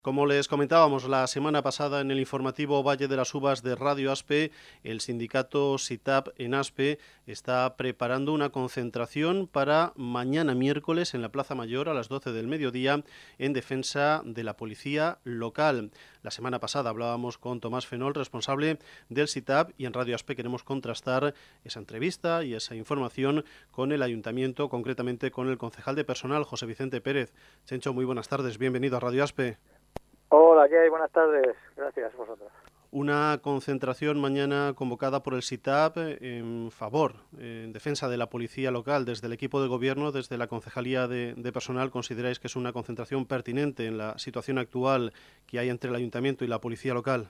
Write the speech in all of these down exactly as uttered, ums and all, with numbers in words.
Como les comentábamos la semana pasada en el informativo Valle de las Uvas de Radio Aspe, el sindicato SITAP en Aspe está preparando una concentración para mañana miércoles en la Plaza Mayor a las doce del mediodía en defensa de la policía local. La semana pasada hablábamos con Tomás Fenol, responsable del SITAP, y en Radio Aspe queremos contrastar esa entrevista y esa información con el ayuntamiento, concretamente con el concejal de personal, José Vicente Pérez. Chencho, muy buenas tardes, bienvenido a Radio Aspe. Hola, ¿qué hay? Buenas tardes. Gracias, vosotros. Una concentración mañana convocada por el SITAP en favor, en defensa de la policía local. Desde el equipo de gobierno, desde la Concejalía de, de Personal, ¿consideráis que es una concentración pertinente en la situación actual que hay entre el ayuntamiento y la policía local?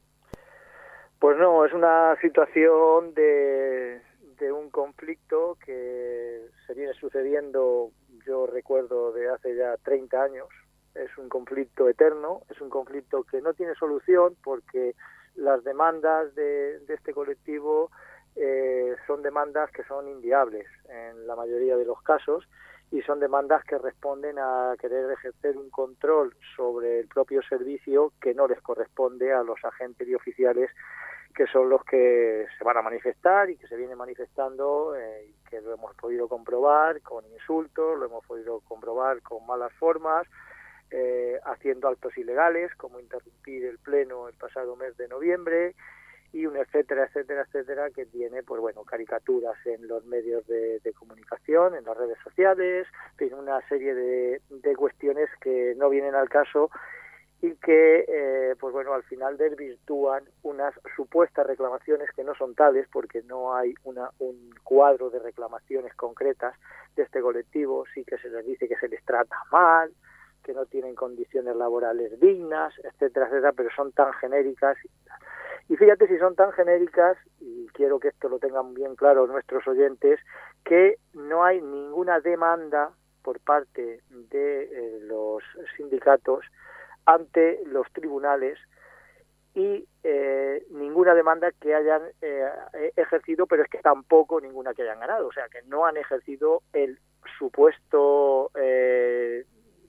Pues no, es una situación de, de un conflicto que se viene sucediendo, yo recuerdo, de hace ya treinta años. Es un conflicto eterno, es un conflicto que no tiene solución porque las demandas de, de este colectivo eh, son demandas que son inviables en la mayoría de los casos y son demandas que responden a querer ejercer un control sobre el propio servicio que no les corresponde a los agentes y oficiales que son los que se van a manifestar y que se vienen manifestando eh, y que lo hemos podido comprobar con insultos, lo hemos podido comprobar con malas formas, Eh, haciendo actos ilegales, como interrumpir el pleno el pasado mes de noviembre, y un etcétera, etcétera, etcétera, que tiene, pues bueno, caricaturas en los medios de, de comunicación, en las redes sociales, tiene una serie de, de cuestiones que no vienen al caso y que, eh, pues bueno, al final desvirtúan unas supuestas reclamaciones que no son tales, porque no hay una, un cuadro de reclamaciones concretas de este colectivo. Sí que se les dice que se les trata mal, que no tienen condiciones laborales dignas, etcétera, etcétera, pero son tan genéricas. Y fíjate si son tan genéricas, y quiero que esto lo tengan bien claro nuestros oyentes, que no hay ninguna demanda por parte de eh, los sindicatos ante los tribunales y eh, ninguna demanda que hayan eh, ejercido, pero es que tampoco ninguna que hayan ganado, o sea, que no han ejercido el supuesto eh,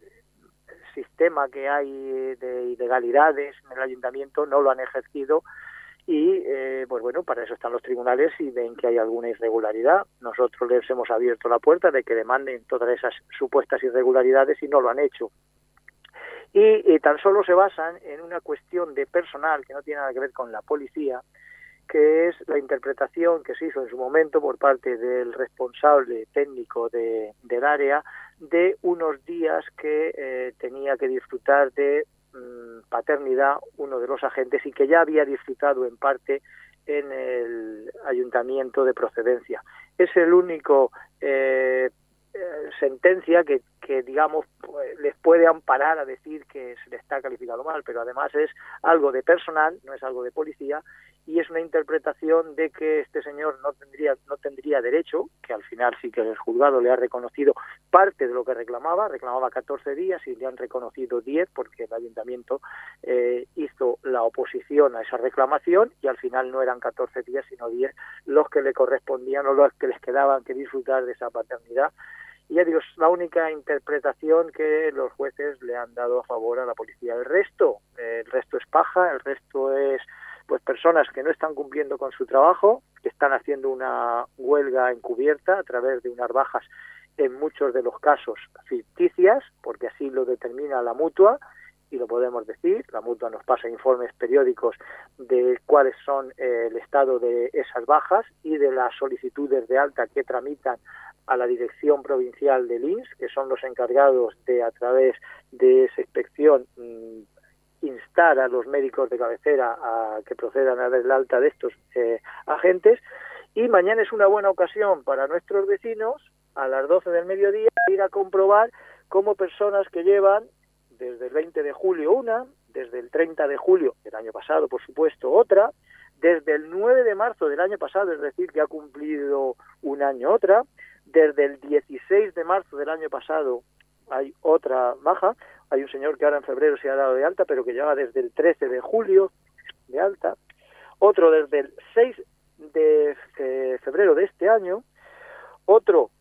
sistema que hay de ilegalidades en el ayuntamiento, no lo han ejercido y eh, pues bueno, para eso están los tribunales y ven que hay alguna irregularidad. Nosotros les hemos abierto la puerta de que demanden todas esas supuestas irregularidades y no lo han hecho. Y, y tan solo se basan en una cuestión de personal que no tiene nada que ver con la policía, que es la interpretación que se hizo en su momento por parte del responsable técnico de, del área de unos días que eh, tenía que disfrutar de mmm, paternidad uno de los agentes y que ya había disfrutado en parte en el ayuntamiento de procedencia. Es el único eh, eh, sentencia que, que digamos pues, les puede amparar a decir que se le está calificado mal, pero además es algo de personal, no es algo de policía, y es una interpretación de que este señor no tendría no tendría derecho, que al final sí que el juzgado le ha reconocido parte de lo que reclamaba, reclamaba catorce días y le han reconocido diez porque el ayuntamiento eh, hizo la oposición a esa reclamación y al final no eran catorce días sino diez los que le correspondían o los que les quedaban que disfrutar de esa paternidad. Y ya digo, es la única interpretación que los jueces le han dado a favor a la policía. El resto, eh, el resto es paja, el resto es pues personas que no están cumpliendo con su trabajo, que están haciendo una huelga encubierta a través de unas bajas en muchos de los casos ficticias, porque así lo determina la mutua, y lo podemos decir, la mutua nos pasa informes periódicos de cuáles son eh, el estado de esas bajas y de las solicitudes de alta que tramitan a la Dirección Provincial del I N S, que son los encargados de, a través de esa inspección, mmm, instar a los médicos de cabecera a que procedan a dar el alta de estos eh, agentes. Y mañana es una buena ocasión para nuestros vecinos, a las doce del mediodía, ir a comprobar cómo personas que llevan desde el veinte de julio una, desde el treinta de julio del año pasado, por supuesto, otra, desde el nueve de marzo del año pasado, es decir, que ha cumplido un año otra, desde el dieciséis de marzo del año pasado hay otra baja. Hay un señor que ahora en febrero se ha dado de alta, pero que lleva desde el trece de julio de alta. Otro desde el seis de febrero de este año. Otro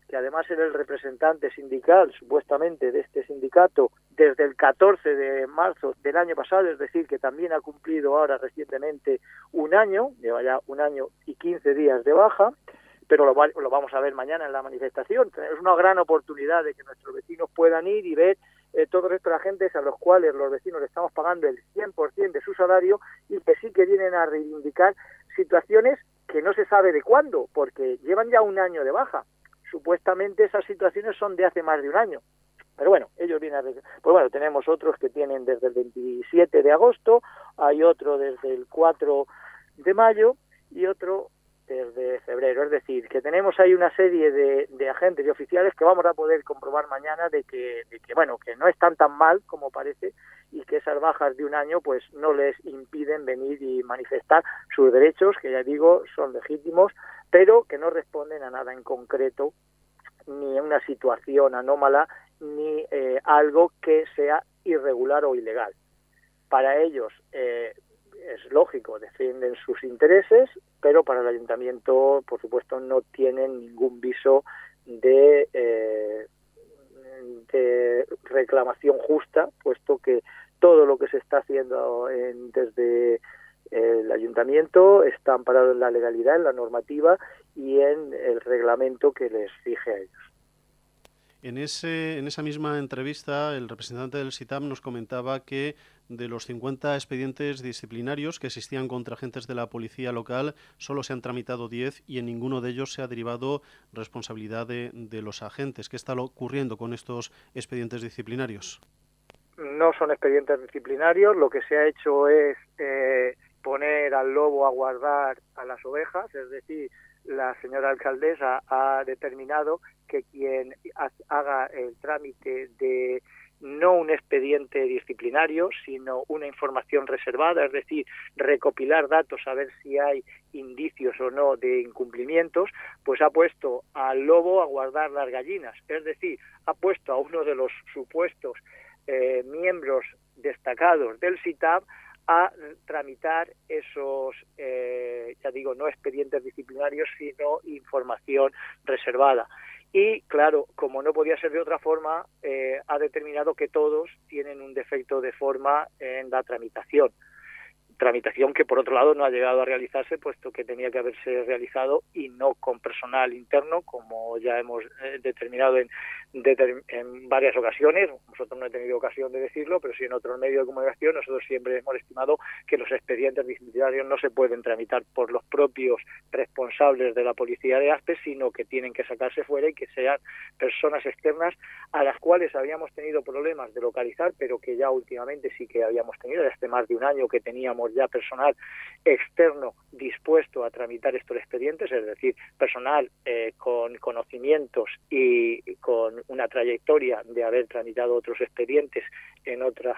que además era el representante sindical, supuestamente, de este sindicato, desde el catorce de marzo del año pasado, es decir, que también ha cumplido ahora recientemente un año, lleva ya un año y quince días de baja, pero lo, lo vamos a ver mañana en la manifestación. Es una gran oportunidad de que nuestros vecinos puedan ir y ver eh, todos estos agentes a los cuales los vecinos le estamos pagando el cien por ciento de su salario y que sí que vienen a reivindicar situaciones que no se sabe de cuándo, porque llevan ya un año de baja. Supuestamente esas situaciones son de hace más de un año. Pero bueno, ellos vienen a... Pues bueno, tenemos otros que tienen desde el veintisiete de agosto, hay otro desde el cuatro de mayo y otro desde febrero. Es decir, que tenemos ahí una serie de, de agentes y oficiales que vamos a poder comprobar mañana de que, de que, bueno, que no están tan mal como parece y que esas bajas de un año pues no les impiden venir y manifestar sus derechos, que ya digo, son legítimos, pero que no responden a nada en concreto, ni a una situación anómala, ni eh, algo que sea irregular o ilegal. Para ellos eh, es lógico, defienden sus intereses, pero para el ayuntamiento, por supuesto, no tienen ningún viso de, eh, de reclamación justa, puesto que todo lo que se está haciendo en, desde el ayuntamiento está amparado en la legalidad, en la normativa y en el reglamento que les rige a ellos. En, ese, en esa misma entrevista, el representante del SITAP nos comentaba que de los cincuenta expedientes disciplinarios que existían contra agentes de la policía local, solo se han tramitado diez y en ninguno de ellos se ha derivado responsabilidad de, de los agentes. ¿Qué está ocurriendo con estos expedientes disciplinarios? No son expedientes disciplinarios, lo que se ha hecho es eh, poner al lobo a guardar a las ovejas, es decir, la señora alcaldesa ha determinado que quien haga el trámite de no un expediente disciplinario, sino una información reservada, es decir, recopilar datos a ver si hay indicios o no de incumplimientos, pues ha puesto al lobo a guardar las gallinas, es decir, ha puesto a uno de los supuestos eh, miembros destacados del SITAP a tramitar esos, eh, ya digo, no expedientes disciplinarios, sino información reservada. Y, claro, como no podía ser de otra forma, eh, ha determinado que todos tienen un defecto de forma en la tramitación. Tramitación que, por otro lado, no ha llegado a realizarse, puesto que tenía que haberse realizado y no con personal interno, como ya hemos eh, determinado en, de, en varias ocasiones. Nosotros no hemos tenido ocasión de decirlo, pero sí en otros medios de comunicación. Nosotros siempre hemos estimado que los expedientes disciplinarios no se pueden tramitar por los propios responsables de la policía de Aspe, sino que tienen que sacarse fuera y que sean personas externas a las cuales habíamos tenido problemas de localizar, pero que ya últimamente sí que habíamos tenido, desde más de un año que teníamos ya personal externo dispuesto a tramitar estos expedientes, es decir, personal eh, con conocimientos y con una trayectoria de haber tramitado otros expedientes en otras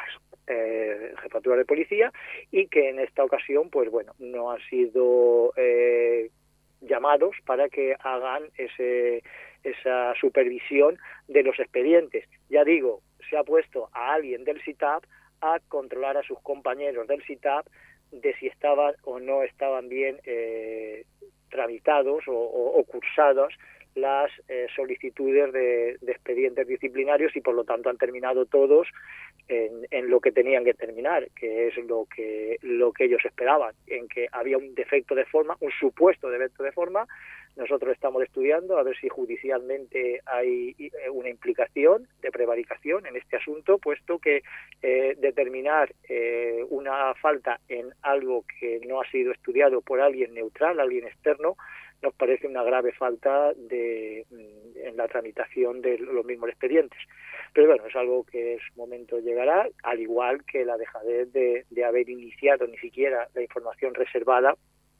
eh, jefaturas de policía y que en esta ocasión, pues bueno, no han sido eh, llamados para que hagan ese, esa supervisión de los expedientes. Ya digo, se ha puesto a alguien del SITAP a controlar a sus compañeros del SITAP de si estaban o no estaban bien eh, tramitados o, o, o cursados las eh, solicitudes de, de expedientes disciplinarios y por lo tanto han terminado todos en, en lo que tenían que terminar, que es lo que lo que ellos esperaban, en que había un defecto de forma, un supuesto defecto de forma. Nosotros estamos estudiando a ver si judicialmente hay una implicación de prevaricación en este asunto, puesto que eh, determinar eh, una falta en algo que no ha sido estudiado por alguien neutral, alguien externo, nos parece una grave falta de, en la tramitación de los mismos expedientes. Pero bueno, es algo que en su momento llegará, al igual que la dejadez de, de haber iniciado ni siquiera la información reservada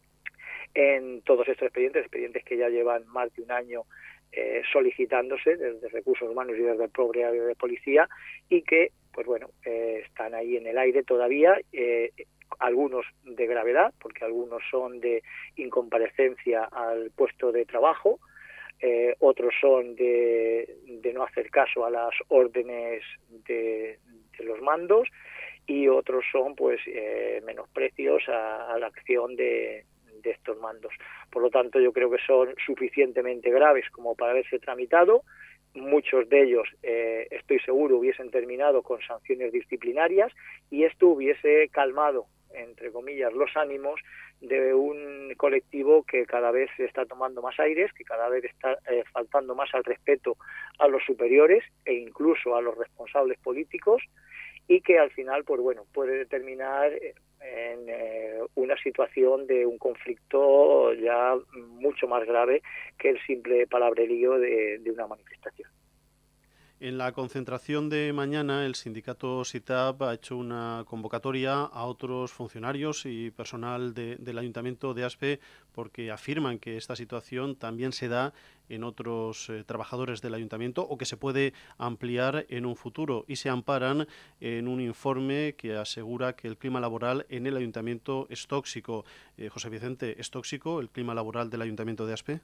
en todos estos expedientes, expedientes que ya llevan más de un año eh, solicitándose desde Recursos Humanos y desde el propio área de policía y que, pues bueno, eh, están ahí en el aire todavía, eh, algunos de gravedad, porque algunos son de incomparecencia al puesto de trabajo, eh, otros son de, de no hacer caso a las órdenes de, de los mandos y otros son pues eh, menosprecios a, a la acción de de estos mandos. Por lo tanto, yo creo que son suficientemente graves como para haberse tramitado. Muchos de ellos, eh, estoy seguro, hubiesen terminado con sanciones disciplinarias y esto hubiese calmado, entre comillas, los ánimos de un colectivo que cada vez está tomando más aires, que cada vez está eh, faltando más al respeto a los superiores e incluso a los responsables políticos, y que al final, pues bueno, puede determinar en eh, una situación de un conflicto ya mucho más grave que el simple palabrerío de, de una manifestación. En la concentración de mañana, el sindicato SITAB ha hecho una convocatoria a otros funcionarios y personal de, del Ayuntamiento de Aspe, porque afirman que esta situación también se da en otros eh, trabajadores del Ayuntamiento o que se puede ampliar en un futuro, y se amparan en un informe que asegura que el clima laboral en el Ayuntamiento es tóxico. Eh, José Vicente, ¿es tóxico el clima laboral del Ayuntamiento de Aspe?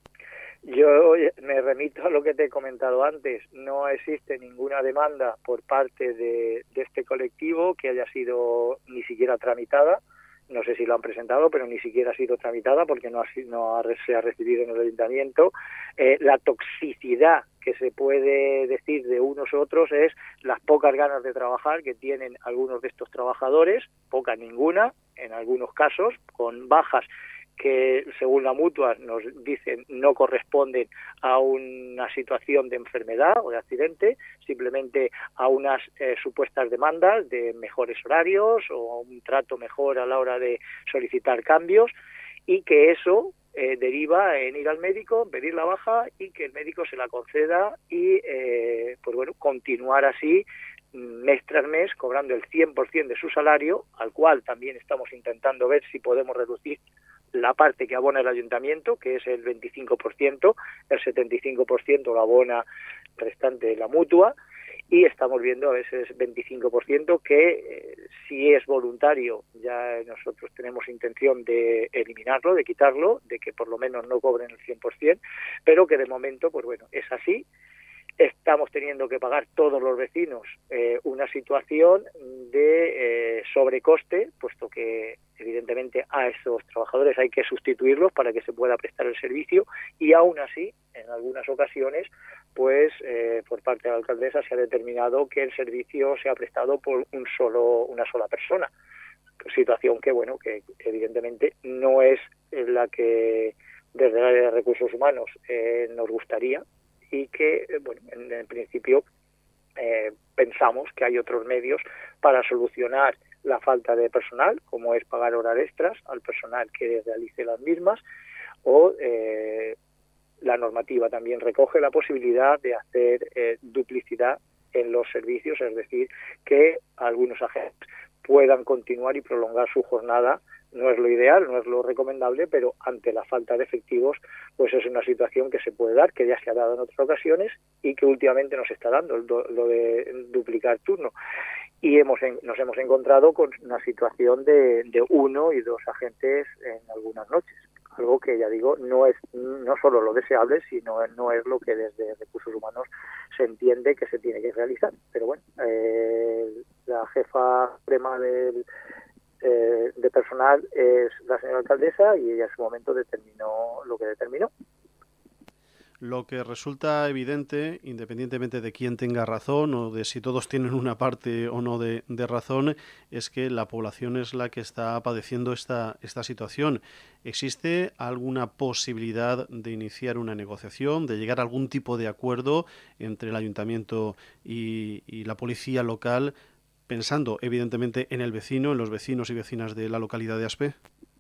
Yo me remito a lo que te he comentado antes. No existe ninguna demanda por parte de, de este colectivo que haya sido ni siquiera tramitada. No sé si lo han presentado, pero ni siquiera ha sido tramitada porque no, ha, no ha, se ha recibido en el ayuntamiento. Eh, la toxicidad que se puede decir de unos u otros es las pocas ganas de trabajar que tienen algunos de estos trabajadores, poca ninguna, en algunos casos, con bajas que según la mutua nos dicen no corresponden a una situación de enfermedad o de accidente, simplemente a unas eh, supuestas demandas de mejores horarios o un trato mejor a la hora de solicitar cambios, y que eso eh, deriva en ir al médico, pedir la baja y que el médico se la conceda y eh, pues bueno, continuar así mes tras mes cobrando el cien por ciento de su salario, al cual también estamos intentando ver si podemos reducir la parte que abona el ayuntamiento, que es el veinticinco por ciento, el setenta y cinco por ciento lo abona restante la mutua, y estamos viendo a veces veinticinco por ciento que eh, si es voluntario ya nosotros tenemos intención de eliminarlo, de quitarlo, de que por lo menos no cobren el cien por ciento, pero que de momento pues bueno, es así. Estamos teniendo que pagar todos los vecinos eh, una situación de eh, sobrecoste, puesto que evidentemente a esos trabajadores hay que sustituirlos para que se pueda prestar el servicio, y aún así, en algunas ocasiones, pues eh, por parte de la alcaldesa se ha determinado que el servicio se ha prestado por un solo, una sola persona, situación que bueno, que evidentemente no es la que desde el área de recursos humanos eh, nos gustaría, y que, bueno, en, en principio eh, pensamos que hay otros medios para solucionar la falta de personal, como es pagar horas extras al personal que realice las mismas, o eh, la normativa también recoge la posibilidad de hacer eh, duplicidad en los servicios, es decir, que algunos agentes puedan continuar y prolongar su jornada. No es lo ideal, no es lo recomendable, pero ante la falta de efectivos, pues es una situación que se puede dar, que ya se ha dado en otras ocasiones y que últimamente nos está dando, lo de duplicar turno. Y hemos nos hemos encontrado con una situación de, de uno y dos agentes en algunas noches, algo que, ya digo, no es no solo lo deseable, sino no es lo que desde Recursos Humanos se entiende que se tiene que realizar. Pero bueno, eh, la jefa suprema del Eh, de personal es la señora alcaldesa, y ella en su momento determinó lo que determinó. Lo que resulta evidente, independientemente de quién tenga razón o de si todos tienen una parte o no de, de razón, es que la población es la que está padeciendo esta, esta situación. ¿Existe alguna posibilidad de iniciar una negociación, de llegar a algún tipo de acuerdo entre el ayuntamiento y, y la policía local, pensando evidentemente en el vecino, en los vecinos y vecinas de la localidad de Aspe?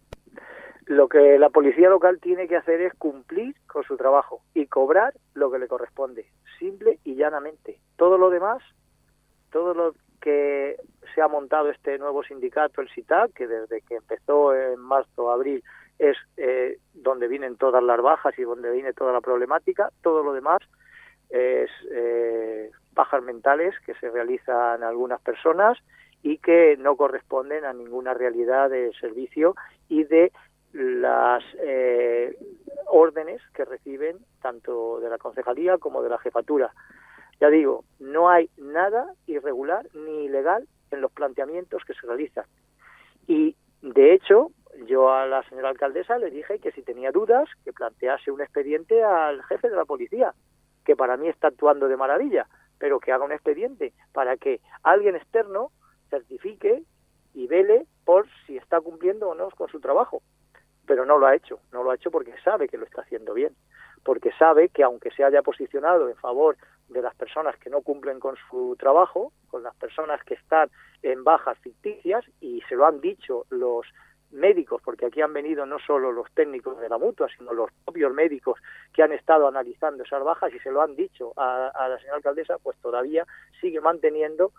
Lo que la policía local tiene que hacer es cumplir con su trabajo y cobrar lo que le corresponde, simple y llanamente. Todo lo demás, todo lo que se ha montado este nuevo sindicato, el SITAB, que desde que empezó en marzo, abril, es eh, donde vienen todas las bajas y donde viene toda la problemática, todo lo demás es eh, pajas mentales que se realizan algunas personas y que no corresponden a ninguna realidad de servicio y de las eh, órdenes que reciben tanto de la concejalía como de la jefatura. Ya digo, no hay nada irregular ni ilegal en los planteamientos que se realizan. Y, de hecho, yo a la señora alcaldesa le dije que si tenía dudas, que plantease un expediente al jefe de la policía, que para mí está actuando de maravilla, pero que haga un expediente para que alguien externo certifique y vele por si está cumpliendo o no con su trabajo. Pero no lo ha hecho, no lo ha hecho porque sabe que lo está haciendo bien, porque sabe que aunque se haya posicionado en favor de las personas que no cumplen con su trabajo, con las personas que están en bajas ficticias, y se lo han dicho los médicos, porque aquí han venido no solo los técnicos de la mutua, sino los propios médicos que han estado analizando esas bajas y se lo han dicho a, a la señora alcaldesa, pues todavía sigue manteniendo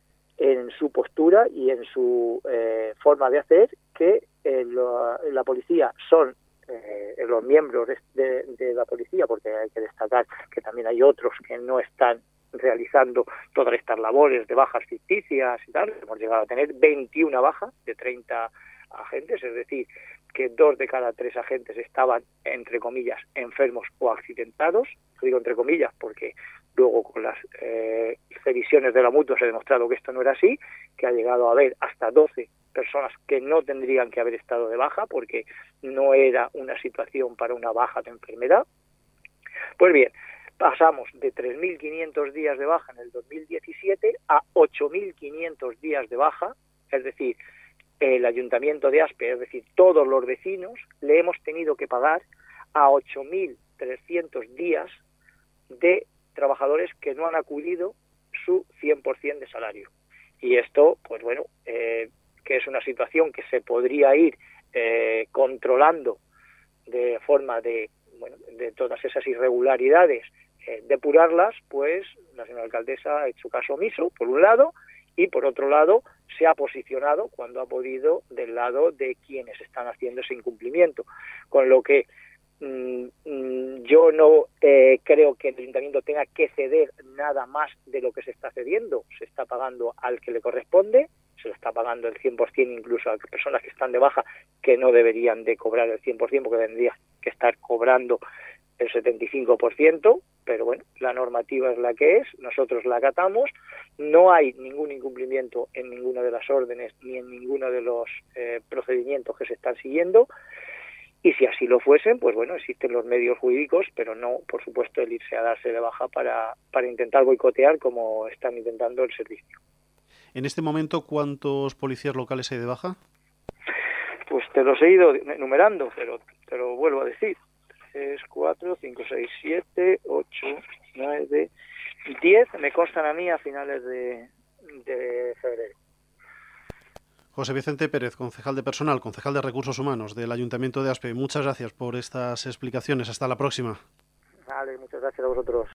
en su postura y en su eh, forma de hacer que eh, la, la policía son eh, los miembros de, de, de la policía, porque hay que destacar que también hay otros que no están realizando todas estas labores de bajas ficticias y tal. Hemos llegado a tener veintiuna bajas de treinta agentes, es decir, que dos de cada tres agentes estaban, entre comillas, enfermos o accidentados. Lo digo entre comillas porque luego con las eh, revisiones de la mutua se ha demostrado que esto no era así, que ha llegado a haber hasta doce personas que no tendrían que haber estado de baja porque no era una situación para una baja de enfermedad. Pues bien, pasamos de tres mil quinientos días de baja en el dos mil diecisiete a ocho mil quinientos días de baja, es decir, el Ayuntamiento de Aspe, es decir, todos los vecinos, le hemos tenido que pagar a ocho mil trescientos días de trabajadores que no han acudido su cien por ciento de salario. Y esto, pues bueno, eh, que es una situación que se podría ir eh, controlando de forma de, bueno, de todas esas irregularidades, eh, depurarlas, pues la señora alcaldesa ha hecho caso omiso, por un lado, y por otro lado se ha posicionado cuando ha podido del lado de quienes están haciendo ese incumplimiento, con lo que mmm, mmm, yo no eh, creo que el ayuntamiento tenga que ceder nada más de lo que se está cediendo. Se está pagando al que le corresponde, se lo está pagando el cien por ciento incluso a personas que están de baja que no deberían de cobrar el cien por ciento porque tendrían que estar cobrando el setenta y cinco por ciento, pero bueno, la normativa es la que es, nosotros la acatamos, no hay ningún incumplimiento en ninguna de las órdenes ni en ninguno de los eh, procedimientos que se están siguiendo, y si así lo fuesen, pues bueno, existen los medios jurídicos, pero no, por supuesto, el irse a darse de baja para, para intentar boicotear como están intentando el servicio. En este momento, ¿cuántos policías locales hay de baja? Pues te los he ido enumerando, pero te lo vuelvo a decir. tres, cuatro, cinco, seis, siete, ocho, nueve, diez me constan a mí a finales de, de febrero. José Vicente Pérez, concejal de personal, concejal de recursos humanos del Ayuntamiento de Aspe, muchas gracias por estas explicaciones. Hasta la próxima. Vale, muchas gracias a vosotros.